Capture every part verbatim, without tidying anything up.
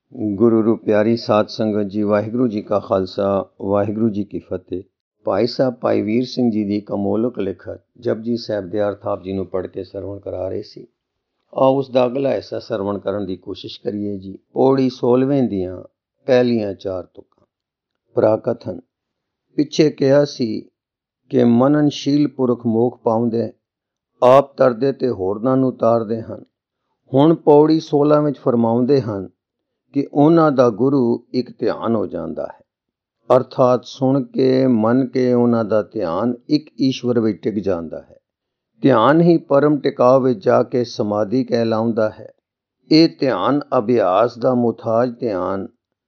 ਗੁਰੂ ਰੂ ਪਿਆਰੀ ਸਾਧ ਸੰਗਤ ਜੀ, ਵਾਹਿਗੁਰੂ ਜੀ ਕਾ ਖਾਲਸਾ, ਵਾਹਿਗੁਰੂ ਜੀ ਕੀ ਫਤਿਹ। ਭਾਈ ਸਾਹਿਬ ਭਾਈ ਵੀਰ ਸਿੰਘ ਜੀ ਦੀ ਕਮੋਲਕ ਲਿਖਤ ਜਪਜੀ ਸਾਹਿਬ ਦੇ ਅਰਥ ਆਪ ਜੀ ਨੂੰ ਪੜ੍ਹ ਕੇ ਸਰਵਣ ਕਰਾ ਰਹੇ ਸੀ। ਆਓ ਉਸ ਦਾ ਅਗਲਾ ਹਿੱਸਾ ਸਰਵਣ ਕਰਨ ਦੀ ਕੋਸ਼ਿਸ਼ ਕਰੀਏ ਜੀ। ਪੌੜੀ ਸੋਲਵੇਂ ਦੀਆਂ ਪਹਿਲੀਆਂ ਚਾਰ ਤੁਕਾਂ। ਪ੍ਰਾਕਥਨ। ਪਿੱਛੇ ਕਿਹਾ ਸੀ ਕਿ ਮਨਨਸ਼ੀਲ ਪੁਰਖ ਮੋਖ ਪਾਉਂਦੇ, ਆਪ ਤਰਦੇ ਤੇ ਹੋਰਨਾਂ ਨੂੰ ਤਾਰਦੇ ਹਨ। ਹੁਣ ਪੌੜੀ ਸੋਲਾਂ ਵਿੱਚ ਫਰਮਾਉਂਦੇ ਹਨ ਕਿ ਉਹਨਾਂ ਦਾ ਗੁਰੂ ਇੱਕ ਧਿਆਨ ਹੋ ਜਾਂਦਾ ਹੈ, ਅਰਥਾਤ ਸੁਣ ਕੇ ਮੰਨ ਕੇ ਉਹਨਾਂ ਦਾ ਧਿਆਨ ਇੱਕ ਈਸ਼ਵਰ ਵਿੱਚ ਟਿਕ ਜਾਂਦਾ ਹੈ। ਧਿਆਨ ਹੀ ਪਰਮ ਟਿਕਾਅ ਵਿੱਚ ਜਾ ਕੇ ਸਮਾਧੀ ਕਹਿਲਾਉਂਦਾ ਹੈ। ਇਹ ਧਿਆਨ ਅਭਿਆਸ ਦਾ ਮੁਥਾਜ ਧਿਆਨ,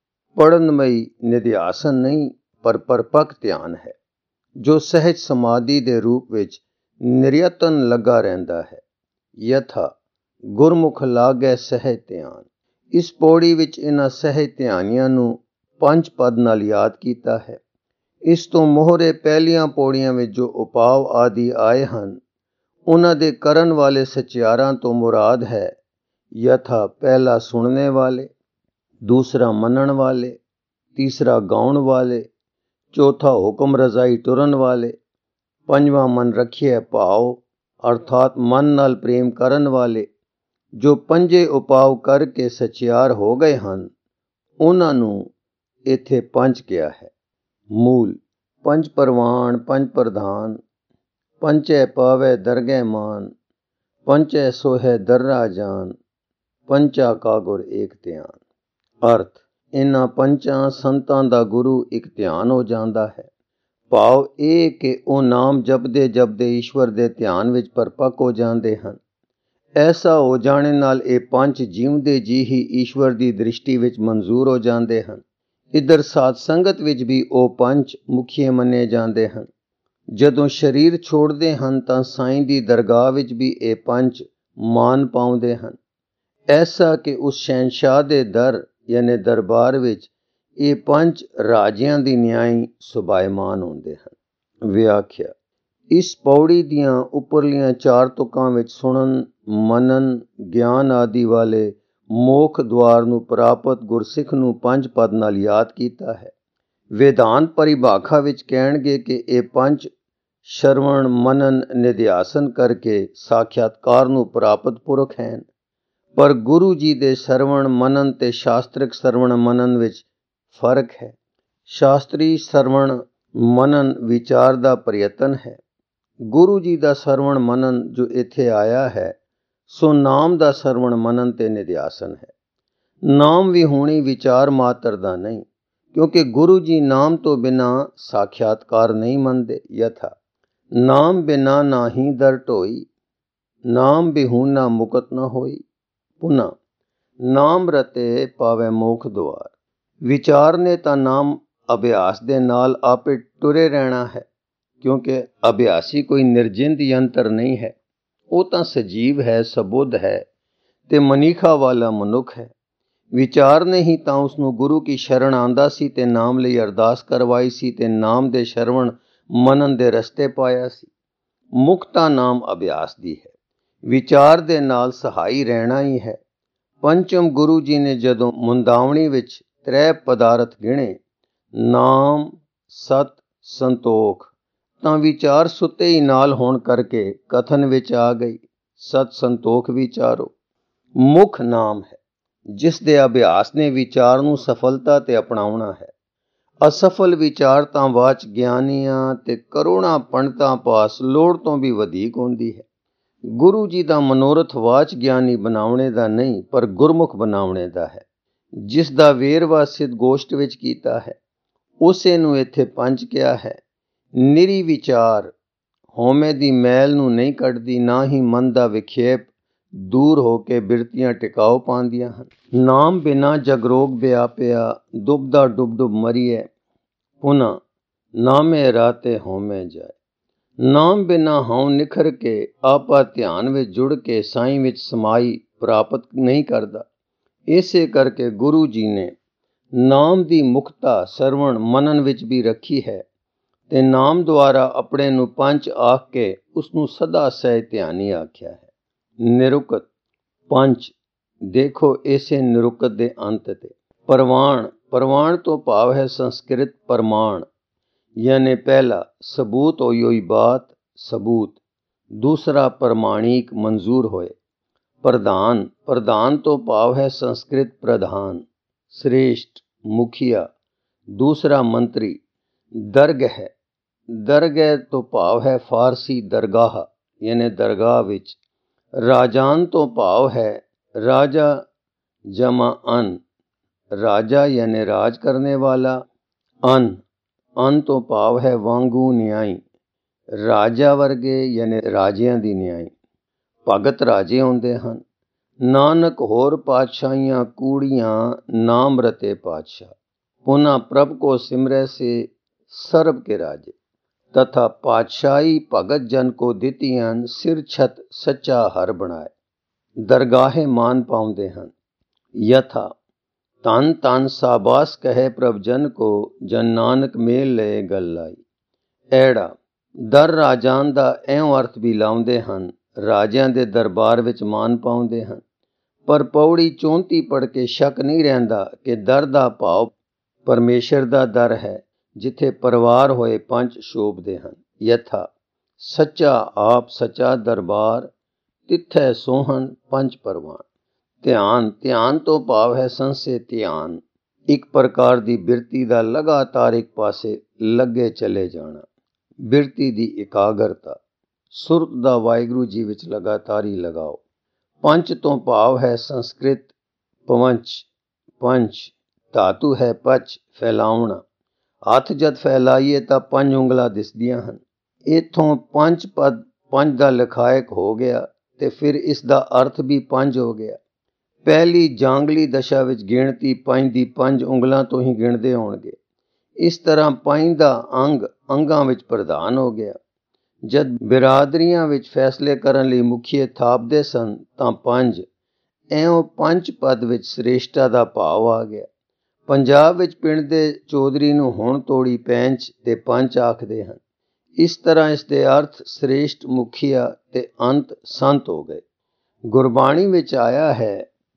ਪੜਨਮਈ ਨਿਧਿਆਸਨ ਨਹੀਂ, ਪਰ ਪਰਪੱਕ ਧਿਆਨ ਹੈ, ਜੋ ਸਹਿਜ ਸਮਾਧੀ ਦੇ ਰੂਪ ਵਿੱਚ ਨਿਰਯਤਨ ਲੱਗਾ ਰਹਿੰਦਾ ਹੈ। ਯਥਾ ਗੁਰਮੁਖ ਲਾਗੈ ਸਹਿਜ ਧਿਆਨ। ਇਸ ਪੌੜੀ ਵਿੱਚ ਇਹਨਾਂ ਸਹਿਜ ਧਿਆਨੀਆਂ ਨੂੰ ਪੰਜ ਪਦ ਨਾਲ ਯਾਦ ਕੀਤਾ ਹੈ। ਇਸ ਤੋਂ ਮੋਹਰੇ ਪਹਿਲੀਆਂ ਪੌੜੀਆਂ ਵਿੱਚ ਜੋ ਉਪਾਅ ਆਦਿ ਆਏ ਹਨ, ਉਹਨਾਂ ਦੇ ਕਰਨ ਵਾਲੇ ਸਚਿਆਰਾਂ ਤੋਂ ਮੁਰਾਦ ਹੈ ਯਥਾ ਪਹਿਲਾ ਸੁਣਨੇ ਵਾਲੇ, ਦੂਸਰਾ ਮੰਨਣ ਵਾਲੇ, ਤੀਸਰਾ ਗਾਉਣ ਵਾਲੇ, ਚੌਥਾ ਹੁਕਮ ਰਜ਼ਾਈ ਟੁਰਨ ਵਾਲੇ, ਪੰਜਵਾਂ ਮਨ ਰੱਖਿਆ ਭਾਵ ਅਰਥਾਤ ਮਨ ਨਾਲ ਪ੍ਰੇਮ ਕਰਨ ਵਾਲੇ। ਜੋ ਪੰਜੇ ਉਪਾਅ ਕਰਕੇ ਸਚਿਆਰ ਹੋ ਗਏ ਹਨ, ਉਹਨਾਂ ਨੂੰ ਇੱਥੇ ਪੰਜ ਕਿਹਾ ਹੈ। ਮੂਲ ਪੰਜ ਪਰਵਾਨ ਪੰਜ ਪ੍ਰਧਾਨ, ਪੰਚੈ ਪਾਵੈ ਦਰਗਹਿ ਮਾਨ, ਪੰਚੈ ਸੋਹੈ ਦਰਰਾ ਜਾਨ, ਪੰਚਾ ਕਾ ਗੁਰ ਏਕ ਧਿਆਨ। ਅਰਥ, ਇਹਨਾਂ ਪੰਚਾਂ ਸੰਤਾਂ ਦਾ ਗੁਰੂ ਇੱਕ ਧਿਆਨ ਹੋ ਜਾਂਦਾ ਹੈ। ਭਾਵ ਇਹ ਕਿ ਉਹ ਨਾਮ ਜਪਦੇ ਜਪਦੇ ਈਸ਼ਵਰ ਦੇ ਧਿਆਨ ਵਿੱਚ ਪਰਪੱਕ ਹੋ ਜਾਂਦੇ ਹਨ। ਐਸਾ ਹੋ ਜਾਣੇ ਨਾਲ ਇਹ ਪੰਜ ਜਿਉਂਦੇ ਜੀ ਹੀ ਈਸ਼ਵਰ ਦੀ ਦ੍ਰਿਸ਼ਟੀ ਵਿੱਚ ਮਨਜ਼ੂਰ ਹੋ ਜਾਂਦੇ ਹਨ। ਇੱਧਰ ਸਾਧ ਸੰਗਤ ਵਿੱਚ ਵੀ ਉਹ ਪੰਜ ਮੁਖੀਏ ਮੰਨੇ ਜਾਂਦੇ ਹਨ। ਜਦੋਂ ਸਰੀਰ ਛੋੜਦੇ ਹਨ ਤਾਂ ਸਾਈਂ ਦੀ ਦਰਗਾਹ ਵਿੱਚ ਵੀ ਇਹ ਪੰਜ ਮਾਨ ਪਾਉਂਦੇ ਹਨ। ਐਸਾ ਕਿ ਉਸ ਸ਼ਹਿਨਸ਼ਾਹ ਦੇ ਦਰ ਯਾਨੀ ਦਰਬਾਰ ਵਿੱਚ ਇਹ ਪੰਜ ਰਾਜਿਆਂ ਦੀ ਨਿਆਈ ਸੁਭਾਇਮਾਨ ਹੁੰਦੇ ਹਨ। ਵਿਆਖਿਆ। ਇਸ ਪੌੜੀ ਦੀਆਂ ਉੱਪਰਲੀਆਂ ਚਾਰ ਤੁਕਾਂ ਵਿੱਚ ਸੁਣਨ, ਮੰਨਣ, ਗਿਆਨ ਆਦਿ ਵਾਲੇ ਮੋਖ ਦੁਆਰ ਨੂੰ ਪ੍ਰਾਪਤ ਗੁਰਸਿੱਖ ਨੂੰ ਪੰਜ ਪਦ ਨਾਲ ਯਾਦ ਕੀਤਾ ਹੈ। ਵੇਦਾਂਤ ਪਰਿਭਾਖਾ ਵਿੱਚ ਕਹਿਣਗੇ ਕਿ ਇਹ ਪੰਜ ਸ਼ਰਵਣ ਮਨਨ ਨਿਧਿਆਸਨ ਕਰਕੇ ਸਾਖਿਆਤਕਾਰ ਨੂੰ ਪ੍ਰਾਪਤ ਪੁਰਖ ਹਨ। ਪਰ ਗੁਰੂ ਜੀ ਦੇ ਸਰਵਣ ਮਨਨ ਤੇ ਸ਼ਾਸਤਰਿਕ ਸਰਵਣ ਮਨਨ ਵਿੱਚ ਫਰਕ ਹੈ। ਸ਼ਾਸਤਰੀ ਸਰਵਣ ਮਨਨ ਵਿਚਾਰ ਦਾ ਪ੍ਰਯਤਨ ਹੈ। ਗੁਰੂ ਜੀ ਦਾ ਸਰਵਣ ਮਨਨ ਜੋ ਇੱਥੇ ਆਇਆ ਹੈ, ਸੋ ਨਾਮ ਦਾ ਸਰਵਣ ਮਨਨ ਤੇ ਨਿਧਿਆਸਨ ਹੈ। ਨਾਮ ਵਿਹੂਣੀ ਵਿਚਾਰ ਮਾਤਰ ਦਾ ਨਹੀਂ, ਕਿਉਂਕਿ ਗੁਰੂ ਜੀ ਨਾਮ ਤੋਂ ਬਿਨਾਂ ਸਾਖਿਆਤਕਾਰ ਨਹੀਂ ਮੰਨਦੇ। ਯਥਾ ਨਾਮ ਬਿਨਾ ਨਾਹੀ ਦਰ ਢੋਈ, ਨਾਮ ਬਿਹੂਨਾ ਮੁਕਤ ਨ ਹੋਈ। ਪੁਨ੍ਹਾ ਨਾਮ ਰਤੇ ਪਾਵੈ ਮੋਖ ਦੁਆਰ। ਵਿਚਾਰ ਨੇ ਤਾਂ ਨਾਮ ਅਭਿਆਸ ਦੇ ਨਾਲ ਆਪੇ ਟੁਰੇ ਰਹਿਣਾ ਹੈ, ਕਿਉਂਕਿ ਅਭਿਆਸੀ ਕੋਈ ਨਿਰਜਿੰਦ ਯੰਤਰ ਨਹੀਂ ਹੈ। ਉਹ ਤਾਂ ਸਜੀਵ ਹੈ, ਸਬੁੱਧ ਹੈ ਤੇ ਮਨੀਖਾ ਵਾਲਾ ਮਨੁੱਖ ਹੈ। ਵਿਚਾਰ ਨੇ ਹੀ ਤਾਂ ਉਸਨੂੰ ਗੁਰੂ ਕੀ ਸ਼ਰਨ ਆਂਦਾ ਸੀ ਤੇ ਨਾਮ ਲਈ ਅਰਦਾਸ ਕਰਵਾਈ ਸੀ ਤੇ ਨਾਮ ਦੇ ਸ਼ਰਵਣ ਮਨਨ ਦੇ ਰਸਤੇ ਪਾਇਆ ਸੀ। ਮੁੱਖ ਤਾਂ ਨਾਮ ਅਭਿਆਸ ਦੀ ਹੈ, ਵਿਚਾਰ ਦੇ ਨਾਲ ਸਹਾਈ ਰਹਿਣਾ ਹੀ ਹੈ। ਪੰਚਮ ਗੁਰੂ ਜੀ ਨੇ ਜਦੋਂ ਮੁੰਦਾਵਣੀ ਵਿੱਚ ਤ੍ਰੈ ਪਦਾਰਥ ਗਿਣੇ, ਨਾਮ, ਸਤ, ਸੰਤੋਖ, ਤਾਂ ਵਿਚਾਰ ਸੁੱਤੇ ਹੀ ਨਾਲ ਹੋਣ ਕਰਕੇ ਕਥਨ ਵਿੱਚ ਆ ਗਈ ਸਤ ਸੰਤੋਖ ਵਿਚਾਰੋ। ਮੁੱਖ ਨਾਮ ਹੈ, ਜਿਸ ਦੇ ਅਭਿਆਸ ਨੇ ਵਿਚਾਰ ਨੂੰ ਸਫਲਤਾ ਤੇ ਅਪਣਾਉਣਾ ਹੈ। ਅਸਫਲ ਵਿਚਾਰ ਤਾਂ ਵਾਚ ਗਿਆਨੀਆਂ ਤੇ ਕਰੋੜਾਂ ਪੰਡਤਾਂ ਪਾਸ ਲੋੜ ਤੋਂ ਵੀ ਵਧੇਕ ਹੁੰਦੀ ਹੈ। ਗੁਰੂ ਜੀ ਦਾ ਮਨੋਰਥ ਵਾਚ ਗਿਆਨੀ ਬਣਾਉਣੇ ਦਾ ਨਹੀਂ, ਪਰ ਗੁਰਮੁਖ ਬਣਾਉਣੇ ਦਾ ਹੈ, ਜਿਸ ਦਾ ਵੇਰਵਾ ਸਿੱਧ ਗੋਸ਼ਟ ਵਿੱਚ ਕੀਤਾ ਹੈ। ਉਸੇ ਨੂੰ ਇੱਥੇ ਪੰਜ ਕਿਹਾ ਹੈ। ਨਿਰੀ ਵਿਚਾਰ ਹਉਮੈ ਦੀ ਮੈਲ ਨੂੰ ਨਹੀਂ ਕੱਢਦੀ, ਨਾ ਹੀ ਮਨ ਦਾ ਵਿਖੇਪ ਦੂਰ ਹੋ ਕੇ ਬਿਰਤੀਆਂ ਟਿਕਾਓ ਪਾਉਂਦੀਆਂ ਹਨ। ਨਾਮ ਬਿਨਾ ਜਗਰੋਗ ਵਿਆਪਿਆ, ਡੁੱਬਦਾ ਡੁੱਬ ਡੁੱਬ ਮਰੀਏ। ਪੁਨ੍ਹਾ ਨਾਮੇ ਰਾਤੇ ਹਉਮੈ ਜਾਏ। ਨਾਮ ਬਿਨਾ ਹਉ ਨਿਖਰ ਕੇ ਆਪਾ ਧਿਆਨ ਵਿੱਚ ਜੁੜ ਕੇ ਸਾਈਂ ਵਿੱਚ ਸਮਾਈ ਪ੍ਰਾਪਤ ਨਹੀਂ ਕਰਦਾ। ਇਸੇ ਕਰਕੇ ਗੁਰੂ ਜੀ ਨੇ ਨਾਮ ਦੀ ਮੁਖਤਾ ਸਰਵਣ ਮਨਨ ਵਿੱਚ ਵੀ ਰੱਖੀ ਹੈ ਤੇ ਨਾਮ ਦੁਆਰਾ ਆਪਣੇ ਨੂੰ ਪੰਜ ਆਖ ਕੇ ਉਸਨੂੰ ਸਦਾ ਸਹਿ ਧਿਆਨੀ ਆਖਿਆ ਹੈ। ਨਿਰੁਕਤ ਪੰਜ ਦੇਖੋ ਇਸੇ ਨਿਰੁਕਤ ਦੇ ਅੰਤ ਤੇ। ਪ੍ਰਵਾਨ, ਪ੍ਰਵਾਨ ਤੋਂ ਭਾਵ ਹੈ ਸੰਸਕ੍ਰਿਤ ਪ੍ਰਮਾਣ, यानी पहला सबूत हो योई बात सबूत, दूसरा प्रमाणिक मंजूर होए। प्रधान, प्रधान तो भाव है संस्कृत प्रधान श्रेष्ठ मुखिया, दूसरा मंत्री। दरग है, दरगह तो भाव है फारसी दरगाह यानी दरगाह विच। राजान तो भाव है राजा जमा अन, राजा यानी राज करने वाला। अन, अन तो भाव है वांगू न्याई, राजा वर्गे यानी राजियां दी न्याई। भगत राजे होंदे हन। नानक होर पातशाहियां कूड़ियां नाम रते पातशाह, पुनः प्रभ को सिमरे से सर्व के राजे। तथा पातशाही भगत जन को दितियां सिर छत सच्चा हर बनाए, दरगाहे मान पाउंदे हन। यथा तन तन साबास कहे प्रभ जन को, जन नानक मेल ले गल लाई। ऐड़ा दर राजान दा एवं अर्थ भी लाउंदे हन, राजियां दे दरबार विच मान पाउंदे हन। पर पौड़ी चौंती पढ़ के शक नहीं रहिंदा कि दर दा भाव परमेश्वर दा दर है, जिथे परवार होए पंच शोभदे हन। यथा सच्चा आप सच्चा दरबार, तिथे सोहन पंच परवान। ध्यान, ध्यान तो भाव है संसे ध्यान, एक प्रकार दी बिरती दा लगातार एक पासे लगे चले जाना, बिरती दी एकाग्रता। सुरत दा वाहिगुरू जी विच लगातारी लगाओ। पंच तो भाव है संस्कृत पवंच, पंच धातु है पच फैलावना। हथ जद फैलाइए तां पंज उंगलां दिसदियां हन। इथों पंच पद पंज दा लिखायक हो गया ते फिर इस दा अर्थ भी पंज हो गया। पहली ਜਾਂਗਲੀ दशा विच गिणती पंज दी पंज उंगलां तो ही गिणदे होणगे। इस तरह पंज दा अंग अंगां विच प्रधान हो गया। जद बिरादरियां विच फैसले करन लई मुखिए थापदे सन तां पंज, ਐਉਂ पंच पद विच श्रेष्ठता दा भाव आ गया। पंजाब विच पिंड दे चौधरी नूं हुण तोड़ी पैंच ते पंच आखदे हन। इस तरह इस दे अर्थ श्रेष्ठ मुखिया ते अंत संत हो गए। गुरबाणी विच आया है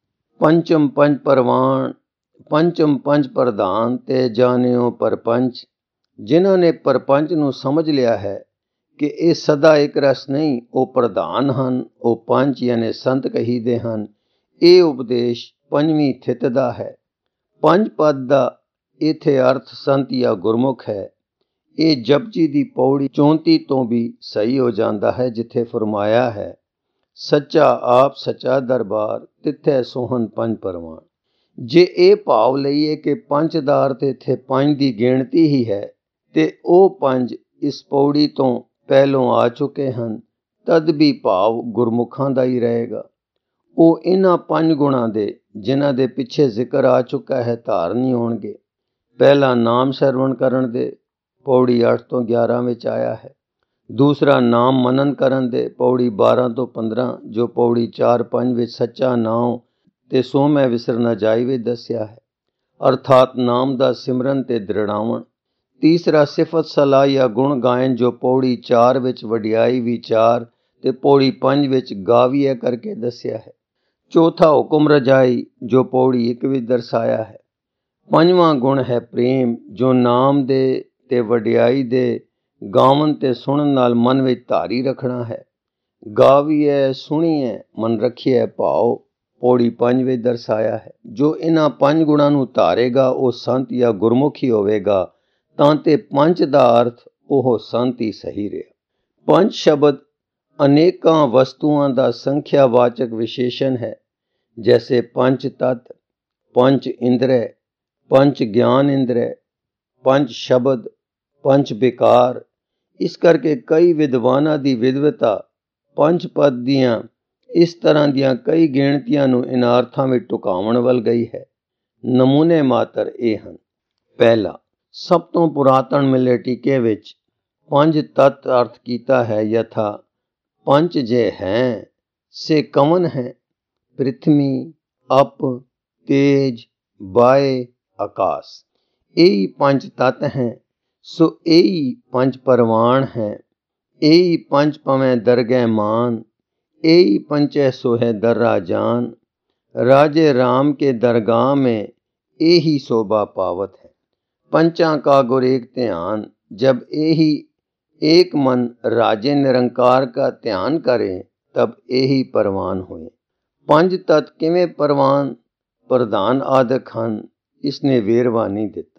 पंचम पंच परवान, पंचम पंच प्रधान ते जानियो परपंच। जिन्हां ने परपंच नूं समझ लिया है कि ਇਹ ਸਦਾ ਇੱਕ ਰਸ ਨਹੀਂ, ਉਹ ਪ੍ਰਧਾਨ ਹਨ, ਉਹ ਪੰਜ ਯਾਨੀ ਸੰਤ ਕਹੀਦੇ ਹਨ। ਇਹ ਉਪਦੇਸ਼ ਪੰਜਵੀਂ ਥਿਤ ਦਾ ਹੈ। ਪੰਜ ਪਦ ਦਾ ਇਥੇ ਅਰਥ ਸੰਤ ਜਾਂ ਗੁਰਮੁਖ ਹੈ। ਇਹ ਜਪਜੀ ਦੀ ਪੌੜੀ ਚੌਂਤੀ ਤੋਂ ਵੀ ਸਹੀ ਹੋ ਜਾਂਦਾ ਹੈ, ਜਿੱਥੇ ਫਰਮਾਇਆ ਹੈ ਸੱਚਾ ਆਪ ਸੱਚਾ ਦਰਬਾਰ, ਤਿੱਥੇ ਸੋਹਣ ਪੰਜ ਪਰਵਾਨ। ਜੇ ਇਹ ਭਾਵ ਲਈਏ ਕਿ ਪੰਜ ਦਾ ਅਰਥ ਇੱਥੇ ਪੰਜ ਦੀ ਗਿਣਤੀ ਹੀ ਹੈ, ਤੇ ਉਹ ਪੰਜ ਇਸ ਪੌੜੀ ਤੋਂ ਪਹਿਲੋਂ ਆ ਚੁੱਕੇ ਹਨ, ਤਦ ਵੀ ਭਾਵ ਗੁਰਮੁਖਾਂ ਦਾ ਹੀ ਰਹੇਗਾ। ਉਹ ਇਹਨਾਂ ਪੰਜ ਗੁਣਾਂ ਦੇ, ਜਿਨ੍ਹਾਂ ਦੇ ਪਿੱਛੇ ਜ਼ਿਕਰ ਆ ਚੁੱਕਾ ਹੈ, ਧਾਰਨੀ ਹੋਣਗੇ। ਪਹਿਲਾ ਨਾਮ ਸਰਵਣ ਕਰਨ ਦੇ, ਪੌੜੀ ਅੱਠ ਤੋਂ ਗਿਆਰਾਂ ਵਿੱਚ ਆਇਆ ਹੈ। ਦੂਸਰਾ ਨਾਮ ਮਨਨ ਕਰਨ ਦੇ, ਪੌੜੀ ਬਾਰਾਂ ਤੋਂ ਪੰਦਰਾਂ, ਜੋ ਪੌੜੀ ਚਾਰ ਪੰਜ ਵਿੱਚ ਸੱਚਾ ਨਾਮ ਤੇ ਸੋ ਮੈਂ ਵਿਸਰ ਨਾ ਜਾਈ ਵਿੱਚ ਦੱਸਿਆ ਹੈ, ਅਰਥਾਤ ਨਾਮ ਦਾ ਸਿਮਰਨ ਤੇ ਦ੍ਰਿੜਾਵਣ। ਤੀਸਰਾ ਸਿਫਤ ਸਲਾਹ ਜਾਂ ਗੁਣ ਗਾਇਨ, ਜੋ ਪੌੜੀ ਚਾਰ ਵਿੱਚ ਵਡਿਆਈ ਵਿਚਾਰ ਤੇ ਪੌੜੀ ਪੰਜ ਵਿੱਚ ਗਾਵੀਏ ਕਰਕੇ ਦੱਸਿਆ ਹੈ। ਚੌਥਾ ਹੁਕਮ ਰਜਾਈ, ਜੋ ਪੌੜੀ ਇੱਕ ਵਿੱਚ ਦਰਸਾਇਆ ਹੈ। ਪੰਜਵਾਂ ਗੁਣ ਹੈ ਪ੍ਰੇਮ, ਜੋ ਨਾਮ ਦੇ ਤੇ ਵਡਿਆਈ ਦੇ ਗਾਵਨ ਤੇ ਸੁਣਨ ਨਾਲ ਮਨ ਵਿੱਚ ਧਾਰੀ ਰੱਖਣਾ ਹੈ। ਗਾਵੀਏ ਸੁਣੀਏ ਮਨ ਰੱਖੀਏ ਭਾਵ ਪੌੜੀ ਪੰਜ ਵਿੱਚ ਦਰਸਾਇਆ ਹੈ। ਜੋ ਇਹਨਾਂ ਪੰਜ ਗੁਣਾਂ ਨੂੰ ਧਾਰੇਗਾ ਉਹ ਸੰਤ ਜਾਂ ਗੁਰਮੁਖ ਹੀ ਹੋਵੇਗਾ, ਤਾਂ ਤੇ ਪੰਜ ਦਾ ਅਰਥ ਉਹ ਸੰਤ ਹੀ ਸਹੀ ਰਿਹਾ। ਪੰਜ ਸ਼ਬਦ ਅਨੇਕਾਂ ਵਸਤੂਆਂ ਦਾ ਸੰਖਿਆਵਾਚਕ ਵਿਸ਼ੇਸ਼ਣ ਹੈ, ਜੈਸੇ ਪੰਜ ਤਤ, ਪੰਜ ਇੰਦਰੇ, ਪੰਜ ਗਿਆਨ ਇੰਦਰੇ, ਪੰਜ ਸ਼ਬਦ, ਪੰਜ ਵਿਕਾਰ। ਇਸ ਕਰਕੇ ਕਈ ਵਿਦਵਾਨਾਂ ਦੀ ਵਿਦਵਤਾ ਪੰਜ ਪਦ ਦੀਆਂ ਇਸ ਤਰ੍ਹਾਂ ਦੀਆਂ ਕਈ ਗਿਣਤੀਆਂ ਨੂੰ ਇਨ੍ਹਾਂ ਅਰਥਾਂ ਵਿੱਚ ਟੁਕਾਉਣ ਵੱਲ ਗਈ ਹੈ। ਨਮੂਨੇ ਮਾਤਰ ਇਹ ਹਨ। ਪਹਿਲਾ, ਸਭ ਤੋਂ ਪੁਰਾਤਨ ਮਿਲੇ ਟੀਕੇ ਵਿੱਚ ਪੰਜ ਤੱਤ ਅਰਥ ਕੀਤਾ ਹੈ। ਯਥਾ ਪੰਜ ਜੇ ਹੈ ਸੇ ਕਵਨ ਹੈ, ਪ੍ਰਿਥਵੀ, ਅਪ, ਤੇਜ, ਵਾਯ, ਆਕਾਸ਼। ਇਹੀ ਪੰਜ ਤੱਤ ਹੈ, ਸੋ ਇਹੀ ਪੰਜ ਪਰਵਾਨ ਹੈ। ਇਹੀ ਪੰਜ ਪਵੇਂ ਦਰਗਹਿ ਮਾਨ, ਇਹੀ पंचे सोहे दर्रा जान। राजे राम के दरगाह में यही शोभा पावत है। पंचा का गुर एक ध्यान, जब यही एक मन राजे निरंकार का ध्यान करे, तब यही परवान हुए। पंज तत्व किवें परवान प्रधान आदक हन, इसने वेरवा नहीं दिता।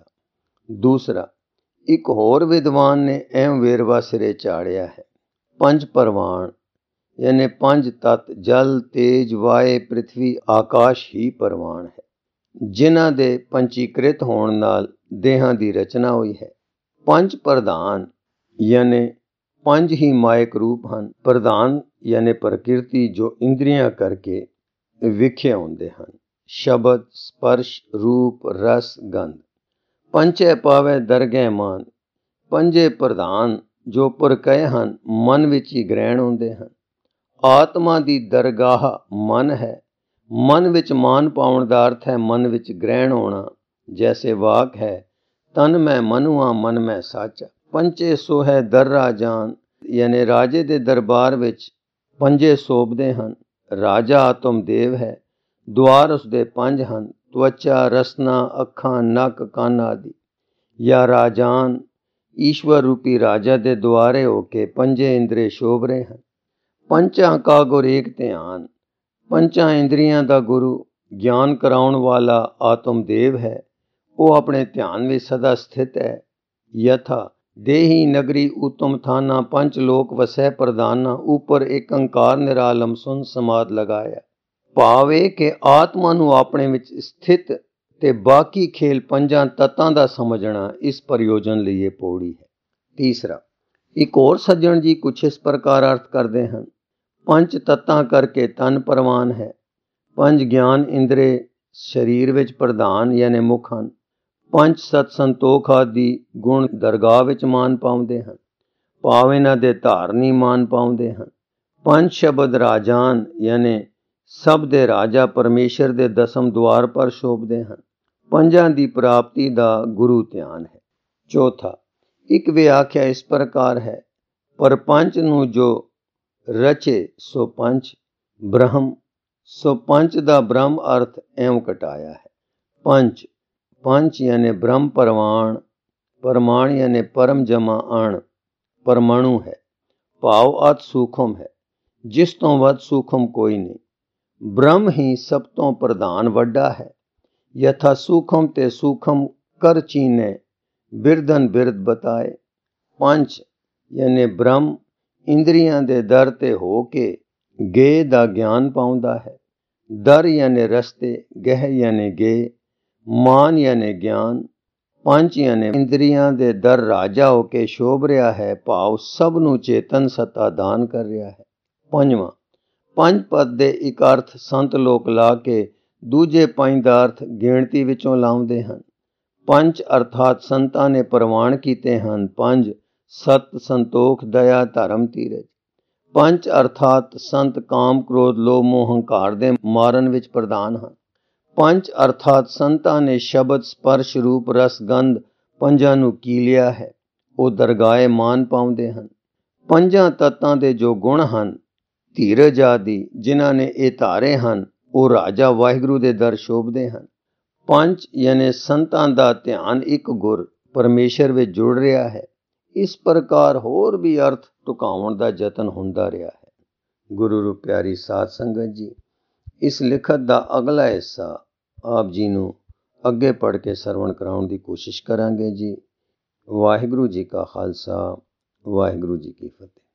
दूसरा, एक होर विद्वान ने एवं वेरवा सिरे चाड़िया है। पंज परवान यानी पंज तत्व जल तेज वाय पृथ्वी आकाश ही परवान है, जिन्हां दे पंचीकृत होण नाल देहां दी रचना हुई है। पंज प्रधान यानी पंज ही मायक रूप हन। प्रधान यानी प्रकृति जो इंद्रियां करके विखे होंदे हन, शब्द स्पर्श रूप रस गंध। पंचे पावे दरगह मान, पंजे प्रधान जो पुर कहे हन मन विच ही ग्रहण होंदे हन। आत्मा दी दरगाह मन है। मन विच मान पाउण दा अर्थ है मन विच ग्रहण होना। जैसे वाक है, तन मैं मनुआ मन मैं साचा। पंचे सो है दर राजान, यानी राजे दे दरबार विच पंजे शोभदे हन। राजा आत्म देव है, द्वार उसदे पंज हन, त्वचा रसना अखां नक कंन आदि। या राजान ईश्वर रूपी राजा दे द्वारे होके पंजे इंद्रे शोभ रहे हैं। पंचा का गुर एक ध्यान, पंचा इंद्रियां दा गुरु ज्ञान कराउण वाला आत्म देव है। वो अपने ध्यान में सदा स्थित है। यथा देही नगरी उत्तम थाना, पंच लोक वसै प्रधाना, ऊपर एक अंकार निरालम सुन समाध लगाया। ਭਾਵੇ ਕਿ ਆਤਮਾ ਨੂੰ ਆਪਣੇ ਵਿੱਚ ਸਥਿਤ ਤੇ ਬਾਕੀ ਖੇਲ ਪੰਜਾਂ ਤੱਤਾਂ ਦਾ ਸਮਝਣਾ ਇਸ ਪ੍ਰਯੋਜਨ ਲਈ ਇਹ ਪੌੜੀ ਹੈ। ਤੀਸਰਾ, ਇੱਕ ਹੋਰ ਸੱਜਣ ਜੀ ਕੁਛ ਇਸ ਪ੍ਰਕਾਰ ਅਰਥ ਕਰਦੇ ਹਨ। ਪੰਜ ਤੱਤਾਂ ਕਰਕੇ ਤਨ ਪ੍ਰਵਾਨ ਹੈ। ਪੰਜ ਗਿਆਨ ਇੰਦਰੇ ਸਰੀਰ ਵਿੱਚ ਪ੍ਰਧਾਨ ਯਾਨੀ ਮੁੱਖ ਹਨ। ਪੰਜ ਸਤ ਸੰਤੋਖ ਆਦਿ ਗੁਣ ਦਰਗਾਹ ਵਿੱਚ ਮਾਨ ਪਾਉਂਦੇ ਹਨ, ਭਾਵ ਇਹਨਾਂ ਦੇ ਧਾਰਨੀ ਮਾਨ ਪਾਉਂਦੇ ਹਨ। ਪੰਜ ਸ਼ਬਦ ਰਾਜਾਨ ਯਾਨੀ ਸਭ ਦੇ ਰਾਜਾ ਪਰਮੇਸ਼ਰ ਦੇ ਦਸਮ ਦੁਆਰ ਪਰ ਸ਼ੋਭਦੇ ਹਨ। ਪੰਜਾਂ ਦੀ ਪ੍ਰਾਪਤੀ ਦਾ ਗੁਰੂ ਧਿਆਨ ਹੈ। ਚੌਥਾ, ਇੱਕ ਵਿਆਖਿਆ ਇਸ ਪ੍ਰਕਾਰ ਹੈ, ਪਰ ਪੰਚ ਨੂੰ ਜੋ ਰਚੇ ਸੋ ਪੰਚ ਬ੍ਰਹਮ, ਸੋ ਪੰਚ ਦਾ ਬ੍ਰਹਮ ਅਰਥ ਐਉਂ ਕਟਾਇਆ ਹੈ। ਪੰਚ ਪੰਚ ਯਾਨੀ ਬ੍ਰਹਮ ਪਰਵਾਣ, ਪਰਮਾਣ ਯਾਨੀ ਪਰਮ ਜਮਾ ਅਣ, ਪਰਮਾਣੂ ਹੈ, ਭਾਵ ਅਤ ਸੂਖਮ ਹੈ, ਜਿਸ ਤੋਂ ਵੱਧ ਸੂਖਮ ਕੋਈ ਨਹੀਂ। ਬ੍ਰਹਮ ਹੀ ਸਭ ਤੋਂ ਪ੍ਰਧਾਨ ਵੱਡਾ ਹੈ। ਯਥਾ ਸੂਖਮ ਤੇ ਸੂਖਮ ਕਰ ਚੀਨੇ, ਬਿਰਦਨ ਬਿਰਦ ਬਤਾਏ। ਪੰਚ ਯਾਨੀ ਬ੍ਰਹਮ ਇੰਦਰੀਆਂ ਦੇ ਦਰ ਤੇ ਹੋ ਕੇ ਗੇ ਦਾ ਗਿਆਨ ਪਾਉਂਦਾ ਹੈ। ਦਰ ਯਾਨੀ ਰਸਤੇ, ਗਹਿ ਯਾਨੀ ਗੇ, ਮਾਨ ਯਾਨੀ ਗਿਆਨ। ਪੰਜ ਯਾਨੀ ਇੰਦਰੀਆਂ ਦੇ ਦਰ ਰਾਜਾ ਹੋ ਕੇ ਸ਼ੋਭ ਰਿਹਾ ਹੈ, ਭਾਵ ਸਭ ਨੂੰ ਚੇਤਨ ਸੱਤਾ ਦਾਨ ਕਰ ਰਿਹਾ ਹੈ। ਪੰਜਵਾਂ, ਪੰਜ ਪਦ ਦੇ ਇੱਕ ਅਰਥ ਸੰਤ ਲੋਕ ਲਾ ਕੇ ਦੂਜੇ ਪੰਜ ਦਾ ਅਰਥ ਗਿਣਤੀ ਵਿੱਚੋਂ ਲਾਉਂਦੇ ਹਨ। ਪੰਜ ਅਰਥਾਤ ਸੰਤਾਂ ਨੇ ਪ੍ਰਵਾਨ ਕੀਤੇ ਹਨ। ਪੰਜ ਸਤ ਸੰਤੋਖ ਦਇਆ ਧਰਮ ਧੀਰਜ। ਪੰਜ ਅਰਥਾਤ ਸੰਤ ਕਾਮ ਕ੍ਰੋਧ ਲੋਭ ਮੋਹ ਹੰਕਾਰ ਦੇ ਮਾਰਨ ਵਿੱਚ ਪ੍ਰਧਾਨ ਹਨ। ਪੰਜ ਅਰਥਾਤ ਸੰਤਾਂ ਨੇ ਸ਼ਬਦ ਸਪਰਸ਼ ਰੂਪ ਰਸ ਗੰਧ ਪੰਜਾਂ ਨੂੰ ਕੀਲਿਆ ਹੈ, ਉਹ ਦਰਗਾਹੇ ਮਾਨ ਪਾਉਂਦੇ ਹਨ। ਪੰਜਾਂ ਤੱਤਾਂ ਦੇ ਜੋ ਗੁਣ ਹਨ, ਧੀਰਜ ਆਦਿ ਜਿਨ੍ਹਾਂ ਨੇ ਇਹ ਧਾਰੇ ਹਨ, ਉਹ ਰਾਜਾ ਵਾਹਿਗੁਰੂ ਦੇ ਦਰ ਸ਼ੋਭਦੇ ਹਨ। ਪੰਜ ਯਾਨੀ ਸੰਤਾਂ ਦਾ ਧਿਆਨ ਇੱਕ ਗੁਰ ਪਰਮੇਸ਼ਰ ਵਿੱਚ ਜੁੜ ਰਿਹਾ ਹੈ। ਇਸ ਪ੍ਰਕਾਰ ਹੋਰ ਵੀ ਅਰਥ ਢੁਕਾਉਣ ਦਾ ਯਤਨ ਹੁੰਦਾ ਰਿਹਾ ਹੈ। ਗੁਰੂ ਰੂ ਪਿਆਰੀ ਸਾਧ ਸੰਗਤ ਜੀ, ਇਸ ਲਿਖਤ ਦਾ ਅਗਲਾ ਹਿੱਸਾ ਆਪ ਜੀ ਨੂੰ ਅੱਗੇ ਪੜ੍ਹ ਕੇ ਸਰਵਣ ਕਰਾਉਣ ਦੀ ਕੋਸ਼ਿਸ਼ ਕਰਾਂਗੇ ਜੀ। ਵਾਹਿਗੁਰੂ ਜੀ ਕਾ ਖਾਲਸਾ, ਵਾਹਿਗੁਰੂ ਜੀ ਕੀ ਫਤਿਹ।